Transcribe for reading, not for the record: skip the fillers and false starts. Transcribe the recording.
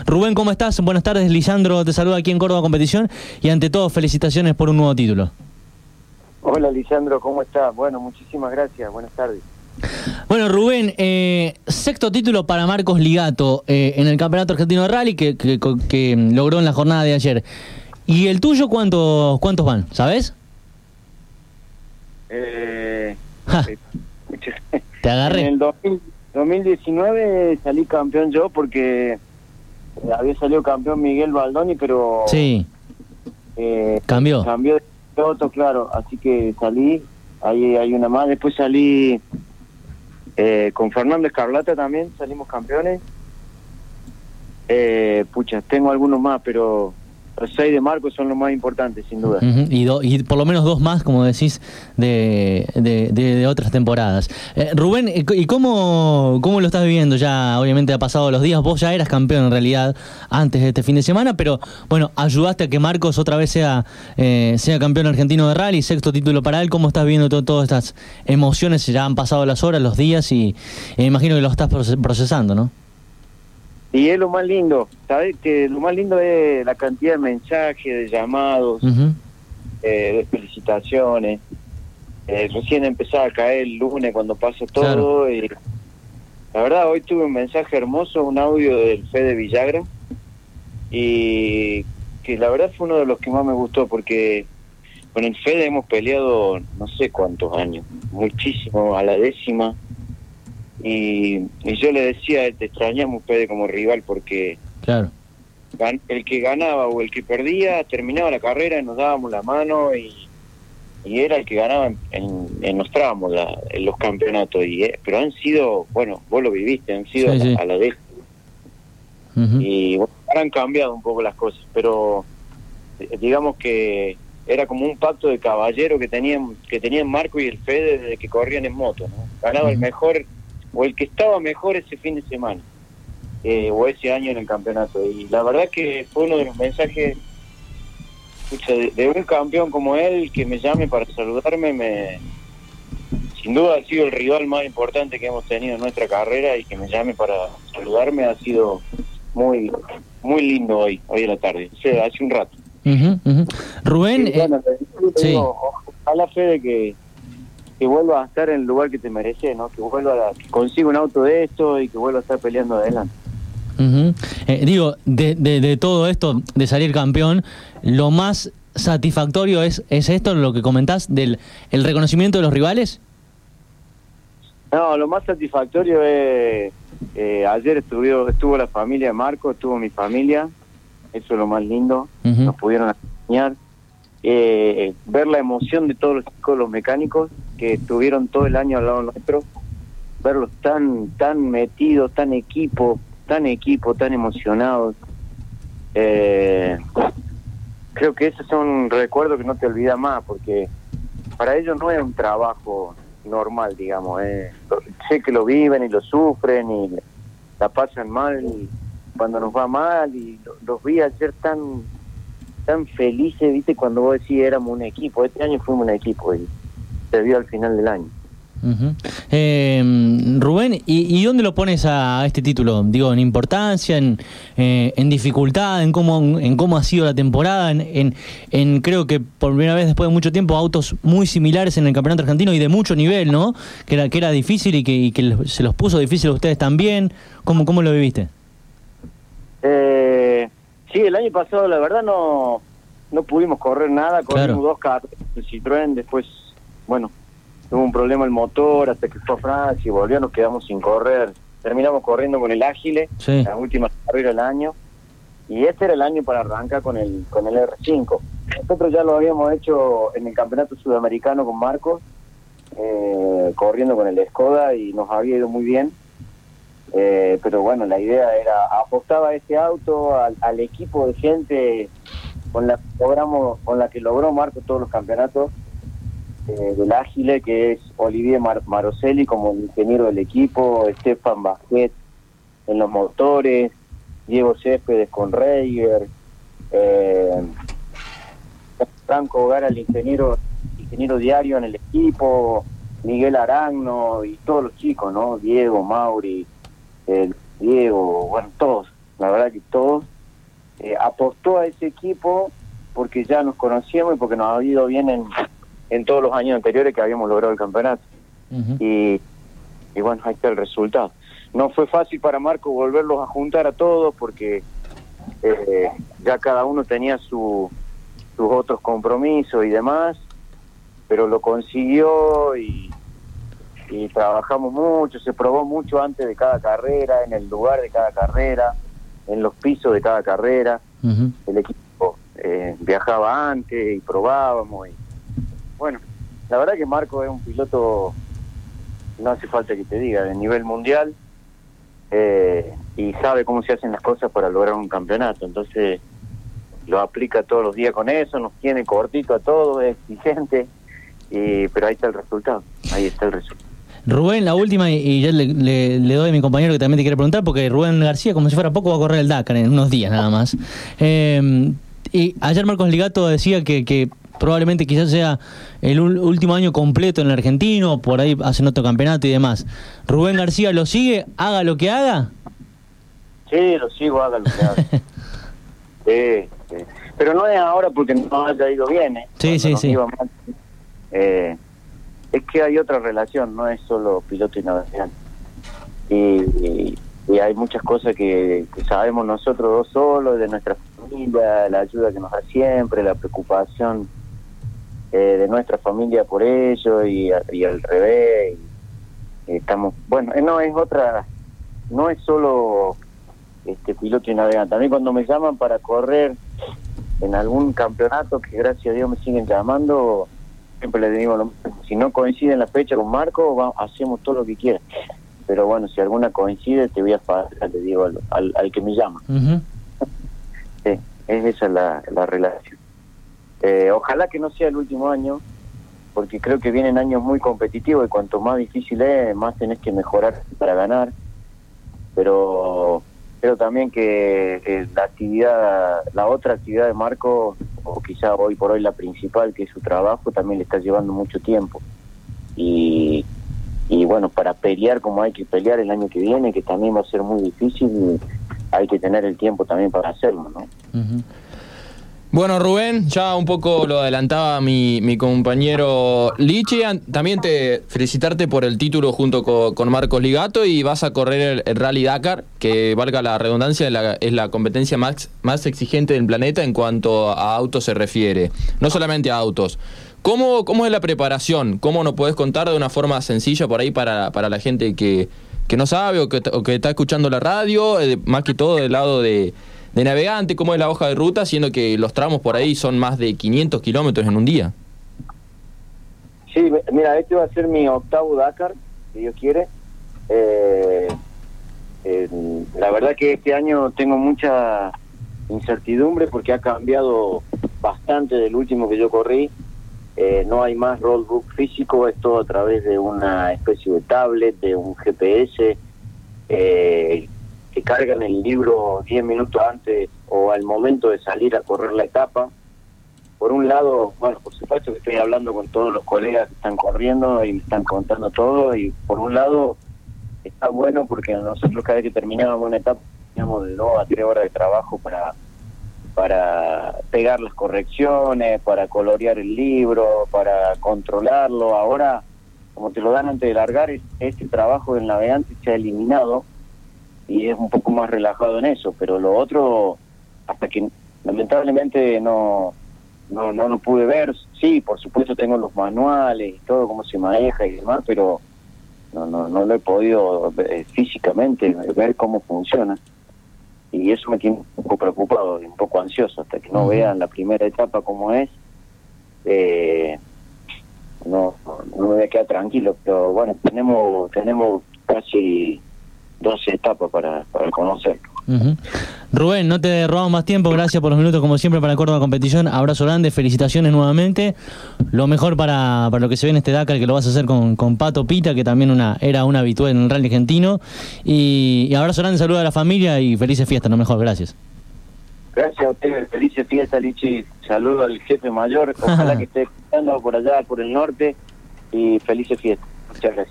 Rubén, ¿cómo estás? Buenas tardes, Lisandro te saluda aquí en Córdoba Competición y ante todo felicitaciones por un nuevo título. Hola Lisandro, ¿cómo estás? Bueno, muchísimas gracias, buenas tardes. Bueno, Rubén, sexto título para Marcos Ligato en el Campeonato Argentino de Rally que logró en la jornada de ayer. ¿Y el tuyo cuántos van? ¿Sabes? Te agarré. En el 2019 salí campeón yo porque había salido campeón Miguel Baldoni, pero Sí. Cambió de piloto, claro, así que salí, ahí hay una más, después salí con Fernando Escarlata también, salimos campeones. Tengo algunos más, pero los 6 de Marcos son los más importantes, sin duda. Y por lo menos 2 más, como decís, de otras temporadas. Rubén, ¿y cómo lo estás viviendo? Ya, obviamente, ha pasado los días. Vos ya eras campeón, en realidad, antes de este fin de semana, pero, bueno, ayudaste a que Marcos otra vez sea campeón argentino de rally, sexto título para él. ¿Cómo estás viendo todas estas emociones? Ya han pasado las horas, los días, y me imagino que lo estás procesando, ¿no? Y es lo más lindo, ¿sabes? Que lo más lindo es la cantidad de mensajes, de llamados, de felicitaciones. Recién empezaba a caer el lunes cuando pasó todo. Claro. Y la verdad, hoy tuve un mensaje hermoso, un audio del Fede Villagra, y que la verdad fue uno de los que más me gustó, porque con el Fede hemos peleado no sé cuántos años, muchísimo, a la décima. Y yo le decía, te extrañamos, Fede, como rival, porque claro, el que ganaba o el que perdía terminaba la carrera y nos dábamos la mano, y era el que ganaba en los tramos, en los campeonatos. Pero han sido, bueno, vos lo viviste, han sido sí. a la vez. Y bueno, ahora han cambiado un poco las cosas, pero digamos que era como un pacto de caballero que tenían Marco y el Fede desde que corrían en moto, ¿no? Ganaba el mejor o el que estaba mejor ese fin de semana, o ese año en el campeonato. Y la verdad que fue uno de los mensajes, de un campeón como él, que me llame para saludarme, sin duda ha sido el rival más importante que hemos tenido en nuestra carrera, y que me llame para saludarme ha sido muy muy lindo hoy a la tarde, o sea, hace un rato. Rubén, bueno, sí. Ojalá, Fede, que vuelva a estar en el lugar que te merece, ¿no? Que consiga un auto de esto y que vuelva a estar peleando adelante. Digo, de todo esto, de salir campeón, lo más satisfactorio es esto, lo que comentás, del el reconocimiento de los rivales. No, lo más satisfactorio es, ayer estuvo la familia de Marco, estuvo mi familia, eso es lo más lindo, nos pudieron acompañar. Ver la emoción de todos los chicos, los mecánicos que estuvieron todo el año al lado nuestro, verlos tan metidos, tan equipo, tan emocionados. Creo que esos son recuerdos que no te olvidas más, porque para ellos no es un trabajo normal, digamos. Sé que lo viven y lo sufren y la pasan mal cuando nos va mal, y los vi ayer tan felices, ¿viste? Cuando vos decís éramos un equipo. Este año fuimos un equipo y se vio al final del año. Rubén, ¿y dónde lo pones a este título? Digo, en importancia, en dificultad, en cómo ha sido la temporada, en creo que por primera vez después de mucho tiempo autos muy similares en el campeonato argentino y de mucho nivel, ¿no? Que era difícil y que se los puso difícil a ustedes también. ¿Cómo lo viviste? Sí, el año pasado la verdad no pudimos correr nada, corrimos 2 carros, el Citroën, después, bueno, tuvo un problema el motor hasta que fue a Francia y volvió, nos quedamos sin correr, terminamos corriendo con el Ágile, sí, la última carrera del año, y este era el año para arrancar con el R5. Nosotros ya lo habíamos hecho en el campeonato sudamericano con Marcos, corriendo con el Skoda, y nos había ido muy bien. Pero bueno, la idea era apostaba a ese auto, al equipo de gente con la que logró Marco todos los campeonatos del Ágile, que es Olivier Maroselli como el ingeniero del equipo, Stefan Bajet en los motores, Diego Céspedes con Reiger, Franco Gara, el ingeniero diario en el equipo, Miguel Aragno y todos los chicos, ¿no? Diego, Mauri, Diego, bueno, todos. la verdad que todos, apostó a ese equipo porque ya nos conocíamos y porque nos había ido bien en todos los años anteriores que habíamos logrado el campeonato. Y bueno, ahí está el resultado. No fue fácil para Marco volverlos a juntar a todos porque ya cada uno tenía sus otros compromisos y demás, pero lo consiguió y trabajamos mucho, se probó mucho antes de cada carrera, en el lugar de cada carrera, en los pisos de cada carrera. El equipo viajaba antes y probábamos. Y bueno, la verdad que Marco es un piloto, no hace falta que te diga, de nivel mundial, y sabe cómo se hacen las cosas para lograr un campeonato. Entonces lo aplica todos los días con eso, nos tiene cortito a todos, es exigente, pero ahí está el resultado, ahí está el resultado. Rubén, la última, y ya le doy a mi compañero que también te quiere preguntar, porque Rubén García, como si fuera poco, va a correr el Dakar en unos días nada más. Y ayer Marcos Ligato decía que probablemente quizás sea el último año completo en el argentino, por ahí hacen otro campeonato y demás. ¿Rubén García lo sigue, haga lo que haga? Sí, lo sigo, haga lo que haga. Sí. Pero no es ahora porque no haya ido bien, Sí. Mal, es que hay otra relación, no es solo piloto y navegante. Y hay muchas cosas que sabemos nosotros dos solos, de nuestra familia, la ayuda que nos da siempre, la preocupación de nuestra familia por ellos y al revés. Estamos, bueno, no es solo piloto y navegante. A mí cuando me llaman para correr en algún campeonato, que gracias a Dios me siguen llamando, siempre les digo lo mismo. Si no coincide en la fecha con Marco, hacemos todo lo que quieras. Pero bueno, si alguna coincide, te voy a pasar, le digo al que me llama. Sí, es esa la relación. Ojalá que no sea el último año, porque creo que vienen años muy competitivos y cuanto más difícil es, más tenés que mejorar para ganar. Pero creo también que la otra actividad de Marco, o quizá hoy por hoy la principal, que es su trabajo, también le está llevando mucho tiempo. Y bueno, para pelear como hay que pelear el año que viene, que también va a ser muy difícil, hay que tener el tiempo también para hacerlo, ¿no? Bueno, Rubén, ya un poco lo adelantaba mi compañero Lichi. También felicitarte por el título junto con Marcos Ligato, y vas a correr el Rally Dakar, que valga la redundancia, es la competencia más exigente del planeta en cuanto a autos se refiere. No solamente a autos. ¿Cómo es la preparación? ¿Cómo nos podés contar de una forma sencilla por ahí para la gente que no sabe o que está escuchando la radio, más que todo del lado de navegante? ¿Cómo es la hoja de ruta, siendo que los tramos por ahí son más de 500 kilómetros en un día? Sí, mira, este va a ser mi 8º Dakar, si Dios quiere. La verdad que este año tengo mucha incertidumbre porque ha cambiado bastante del último que yo corrí. No hay más roadbook físico, es todo a través de una especie de tablet, de un GPS, que cargan el libro 10 minutos antes o al momento de salir a correr la etapa. Por un lado, bueno, por supuesto que estoy hablando con todos los colegas que están corriendo y me están contando todo, y por un lado está bueno porque nosotros cada vez que terminábamos una etapa teníamos de 2 a 3 horas de trabajo para pegar las correcciones, para colorear el libro, para controlarlo. Ahora, como te lo dan antes de largar, este trabajo del navegante se ha eliminado y es un poco más relajado en eso, pero lo otro, hasta que lamentablemente no lo pude ver. Sí, por supuesto tengo los manuales y todo, cómo se maneja y demás, pero no lo he podido físicamente ver cómo funciona. Y eso me tiene un poco preocupado y un poco ansioso. Hasta que no vean la primera etapa como es, no me voy a quedar tranquilo. Pero bueno, tenemos casi 12 etapas para conocerlo. Rubén, no te robamos más tiempo, gracias por los minutos como siempre para Córdoba Competición. Abrazo grande, felicitaciones nuevamente. Lo mejor para lo que se ve en este Dakar, que lo vas a hacer con Pato Pita, que también era un habitual en el rally argentino. Y abrazo grande, saludo a la familia y felices fiestas, lo mejor, gracias. Gracias a ustedes, felices fiestas, Lichi. Saludo al jefe mayor, ojalá que esté escuchando por allá, por el norte, y felices fiestas. Muchas gracias.